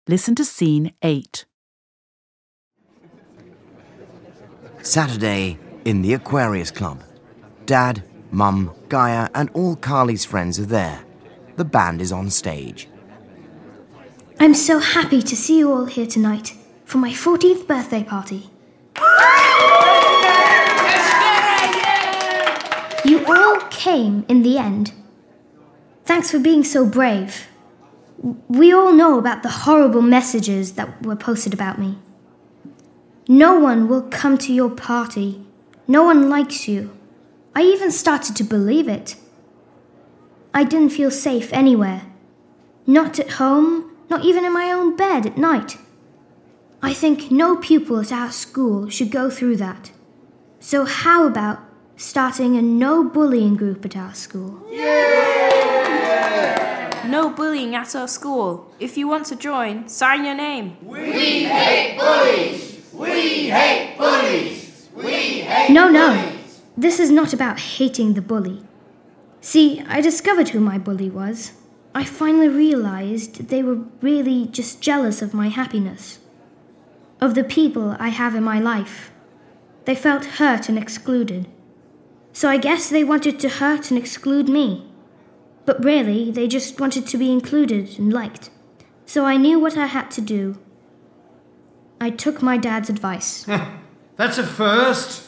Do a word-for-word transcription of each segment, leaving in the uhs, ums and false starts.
Listen to scene eight. Saturday in the Aquarius Club. Dad, Mum, Gaia and all Carly's friends are there. The band is on stage. I'm so happy to see you all here tonight for my fourteenth birthday party. You all came in the end. Thanks for being so brave. We all know about the horrible messages that were posted about me. No one will come to your party. No one likes you. I even started to believe it. I didn't feel safe anywhere. Not at home, not even in my own bed at night. I think no pupil at our school should go through that. So how about starting a no bullying group at our school? No bullying at our school. If you want to join, sign your name. We hate bullies! We hate bullies! We hate No, no. bullies! This is not about hating the bully. See, I discovered who my bully was. I finally realized they were really just jealous of my happiness, of the people I have in my life. They felt hurt and excluded. So I guess they wanted to hurt and exclude me. But really, they just wanted to be included and liked. So I knew what I had to do. I took my dad's advice. That's a first.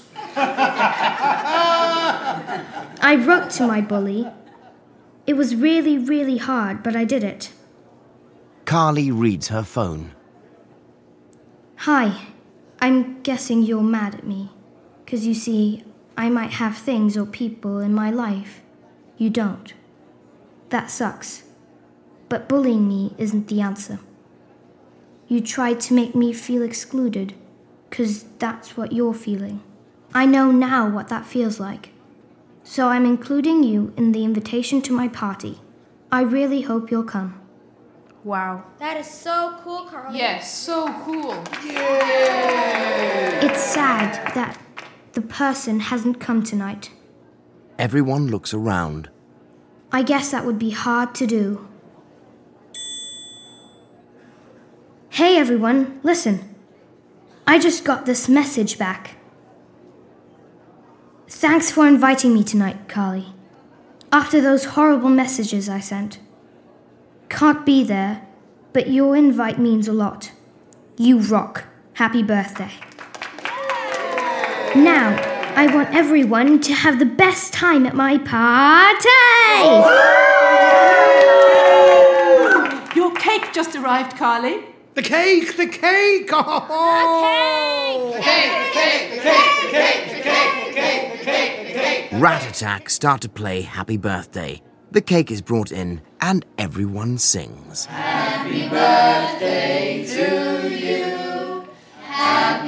I wrote to my bully. It was really, really hard, but I did it. Carly reads her phone. Hi, I'm guessing you're mad at me. 'Cause you see, I might have things or people in my life. You don't. That sucks. But bullying me isn't the answer. You tried to make me feel excluded, 'cause that's what you're feeling. I know now what that feels like. So I'm including you in the invitation to my party. I really hope you'll come. Wow. That is so cool, Carly. Yes, so cool. It's sad that the person hasn't come tonight. Everyone looks around. I guess that would be hard to do. Hey everyone, listen. I just got this message back. Thanks for inviting me tonight, Carly. After those horrible messages I sent. Can't be there, but your invite means a lot. You rock. Happy birthday. Now, I want everyone to have the best time at my party! Your cake just arrived, Carly. The cake, the cake! Oh! The cake, the cake, the cake, the cake, the cake, the cake, the cake, the cake. Rat Attack start to play Happy Birthday. The cake is brought in and everyone sings. Happy birthday to you. Happy